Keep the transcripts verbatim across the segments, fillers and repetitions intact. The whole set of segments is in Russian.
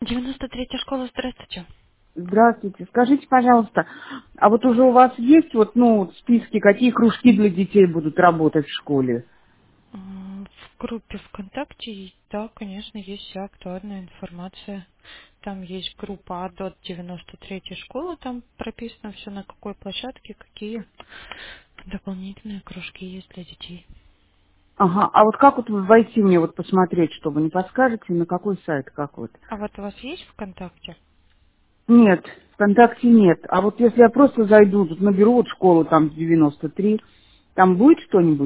девяносто третья школа, здравствуйте. Здравствуйте. Скажите, пожалуйста, а вот уже у вас есть вот, ну, списки, какие кружки для детей будут работать в школе? М, В группе ВКонтакте, и- да, конечно, есть вся актуальная информация. Там есть группа А до девяносто третьей школы, там прописано все, на какой площадке, какие дополнительные кружки есть для детей. Ага, а вот как вот войти мне вот посмотреть, чтобы не подскажете, на какой сайт, как вот? А вот у вас есть ВКонтакте? Нет, ВКонтакте нет. А вот если я просто зайду, тут наберу вот школу там девяносто три, там будет что-нибудь?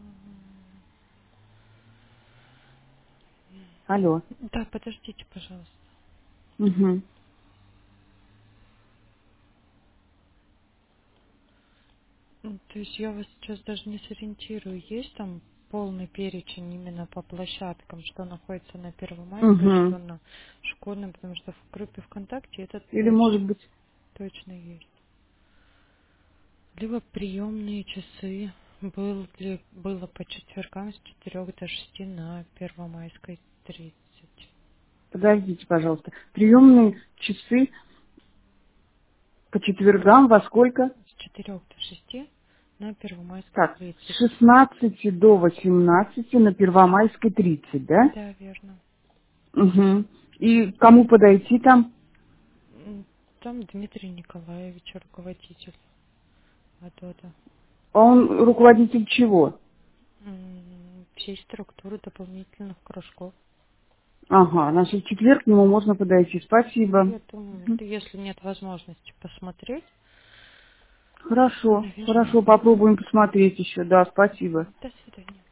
Алло. Да, подождите, пожалуйста. Угу. М, То есть я вас сейчас даже не сориентирую. Есть там полный перечень именно по площадкам, что находится на Первомайской, Угу. что на школьном, потому что в группе ВКонтакте это Или может точно, быть... точно есть. Либо приемные часы был ли, было по четвергам с четырех до шести на Первомайской тридцать. Подождите, пожалуйста. Приемные часы по четвергам во сколько? С четырех до шести на Первомайской Так, с тридцать. шестнадцати до восемнадцати на Первомайской тридцать, да? Да, верно. Угу. И кому подойти там? М, Там Дмитрий Николаевич, руководитель АДОТа. А он руководитель чего? М, Всей структуры дополнительных кружков. Ага, значит, в четверг к нему можно подойти. Спасибо. Я думаю, Мгм. да если нет возможности посмотреть, Хорошо, наверное. хорошо, попробуем посмотреть еще. Да, спасибо. До свидания.